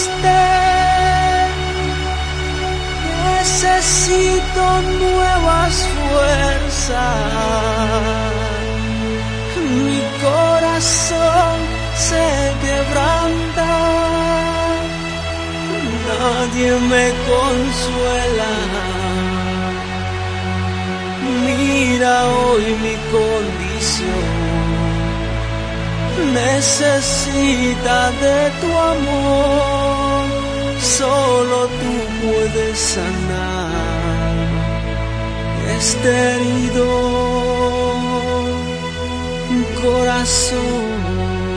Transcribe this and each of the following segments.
triste, necesito nuevas fuerzas. Mi corazón se quebranta, nadie me consuela. Mira hoy mi condición, necesita de tu amor, solo tú puedes sanar este herido corazón.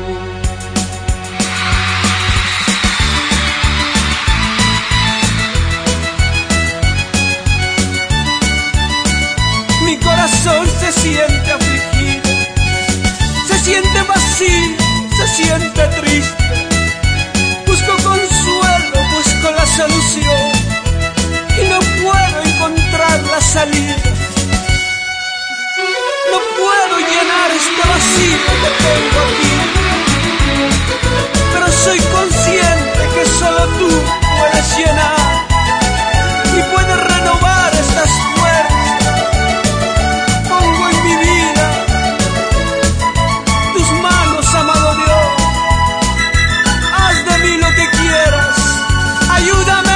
Mi corazón se siente afligido, se siente vacío, se siente triste. Busco consuelo, busco la solución y no puedo encontrar la salida. No puedo llenar este vacío que tengo aquí, pero soy consciente que solo tú puedes llenar y puedes renovar estas fuerzas. Pongo en mi vida tus manos, amado Dios. Haz de mí lo que quieras, ayúdame.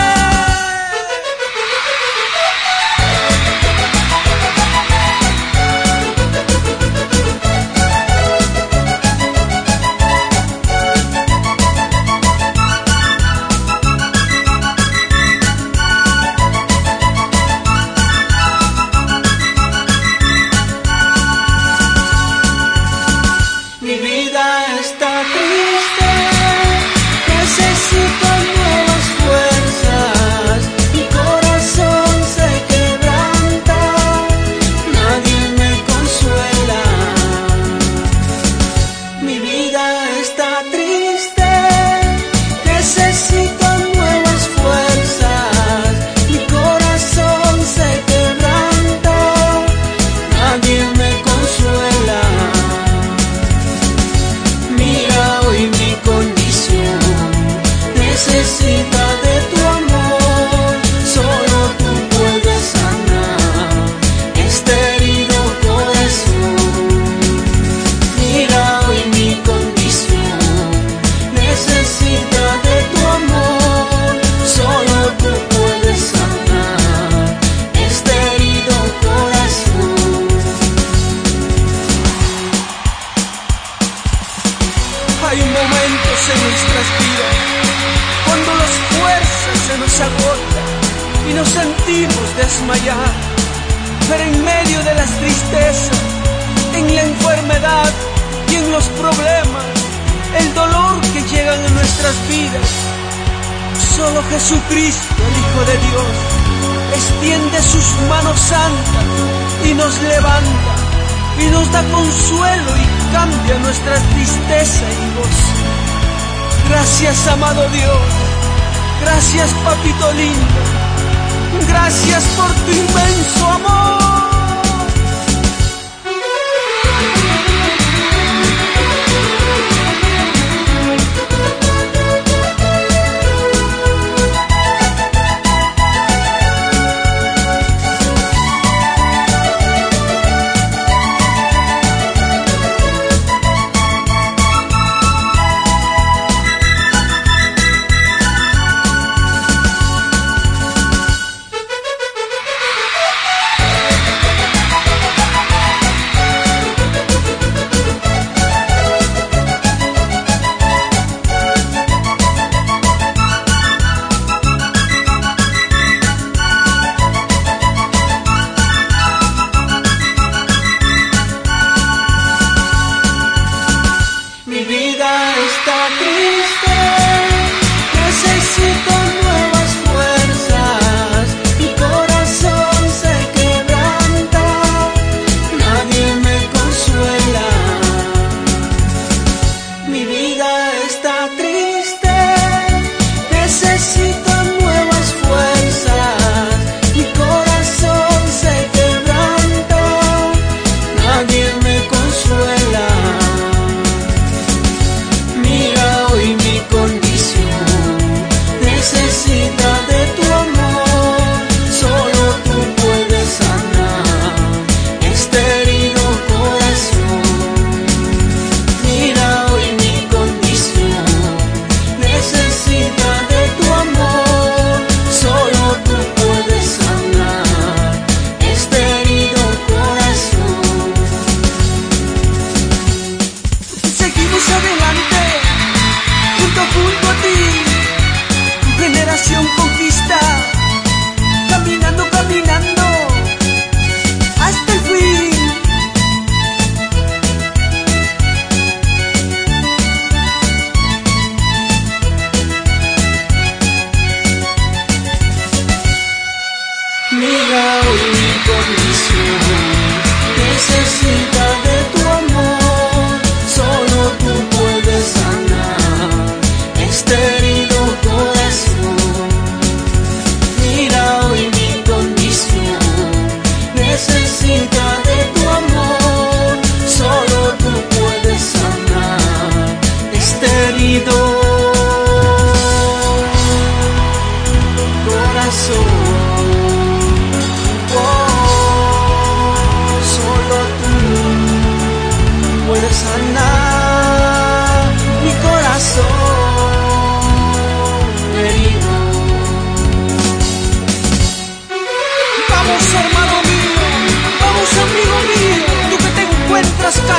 Hay momentos en nuestras vidas cuando las fuerzas se nos agotan y nos sentimos desmayar, pero en medio de las tristezas, en la enfermedad y en los problemas, el dolor que llegan a nuestras vidas, solo Jesucristo, el Hijo de Dios, extiende sus manos santas y nos levanta y nos da consuelo y cambia nuestra tristeza en gozo. Gracias, amado Dios. Gracias, papito lindo. Gracias por tu inmenso amor. Mira hoy mi condición. sanar mi corazón herido. Vamos, hermano mío, vamos, amigo mío, tú que te encuentras